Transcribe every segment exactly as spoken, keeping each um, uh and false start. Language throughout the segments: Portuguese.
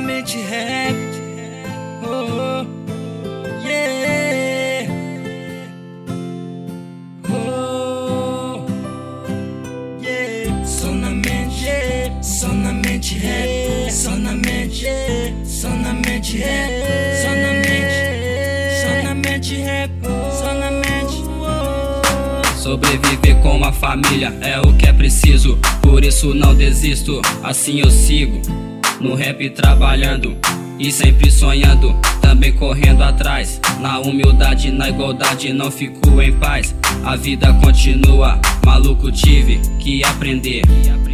Sonamente rap. Oh, yeah. Oh, yeah. Sonamente, yeah. Sonamente rap. Sonamente, yeah. Sonamente rap. Sonamente, sonamente rap. Sonamente. Sobreviver com a família é o que é preciso, por isso não desisto, assim eu sigo no rap trabalhando e sempre sonhando, também correndo atrás. Na humildade, na igualdade, não fico em paz. A vida continua, maluco, tive que aprender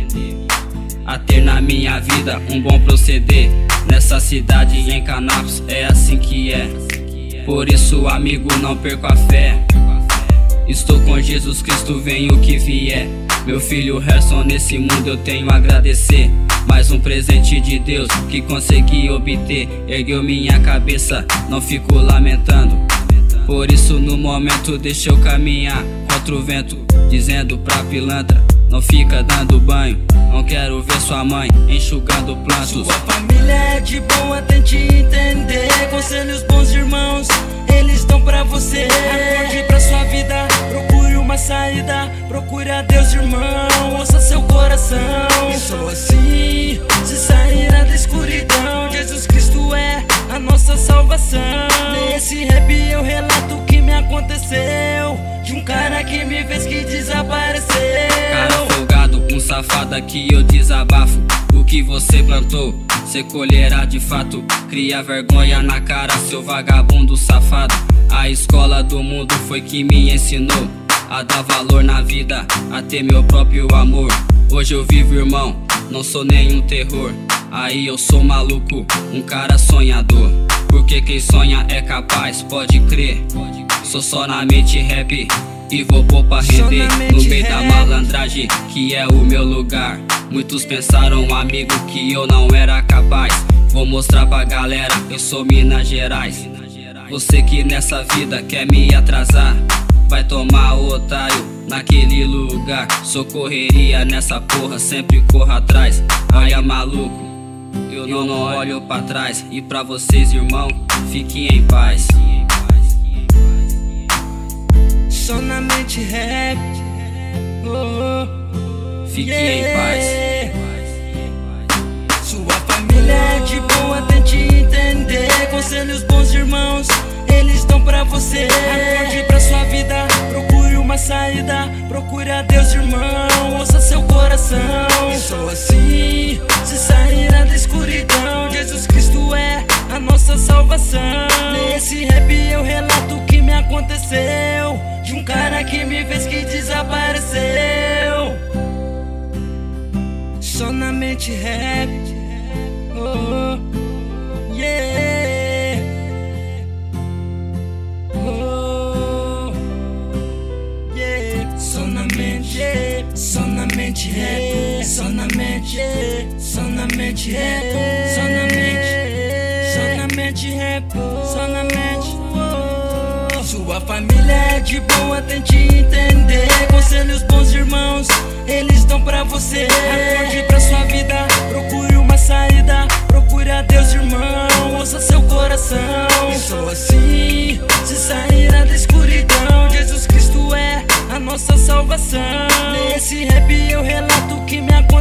a ter na minha vida um bom proceder. Nessa cidade em Canápolis é assim que é, por isso amigo não perco a fé. Estou com Jesus Cristo, venha o que vier. Meu filho Harrison, nesse mundo eu tenho a agradecer. Mais um presente de Deus que consegui obter. Ergueu minha cabeça, não fico lamentando. Por isso no momento deixa eu caminhar contra o vento, dizendo pra pilantra: não fica dando banho, não quero ver sua mãe enxugando plantos. Sua família é de boa, tente entender. Conselhos bons irmãos, eles dão pra você. Acorde pra sua vida, procure uma saída. Procure a Deus, irmão, ouça seu coração. E só assim se sairá da escuridão. Jesus Cristo é a nossa salvação. Nesse rap eu relato o que me aconteceu, de um cara que me fez que desapareceu. Cara folgado, um safado aqui eu desabafo. O que você plantou, cê colherá de fato. Cria vergonha na cara, seu vagabundo safado. A escola do mundo foi que me ensinou a dar valor na vida, a ter meu próprio amor. Hoje eu vivo, irmão, não sou nenhum terror. Aí eu sou maluco, um cara sonhador. Porque quem sonha é capaz, pode crer. Sou só na mente rap e vou pôr pra render. No meio da malandragem que é o meu lugar. Muitos pensaram, amigo, que eu não era capaz. Vou mostrar pra galera, eu sou Minas Gerais. Você que nessa vida quer me atrasar, vai tomar o otário naquele lugar. Sou correria nessa porra, sempre corro atrás. Olha maluco, eu não, não olho pra trás. E pra vocês, irmão, fiquem em paz. Sonamente rap. Oh, fiquem yeah. em paz. Sua família é de boa, tente entender. Conselhos bons irmãos, eles dão pra você. Acorde pra sua vida, procure uma saída. Procure a Deus, irmão, ouça seu coração. E só assim se sairá da escuridão. Jesus Cristo é a nossa salvação. Nesse rap eu relato o que me aconteceu, de um cara que me fez que desapareceu. Sonamente rap. Oh, yeah. Oh, yeah. Sonamente, yeah. Sonamente rap. Sonamente, yeah. Sonamente rap. Sonamente, sonamente rap. Sonamente. Oh. Sua família é de boa, tente entender. Conselhos bons irmãos, eles dão pra você. Acorde pra sua vida, procure uma saída. Procure a Deus, irmão, ouça seu coração. E só assim se sairá da escuridão. Jesus Cristo é a nossa salvação. Nesse rap eu relato o que me aconteceu,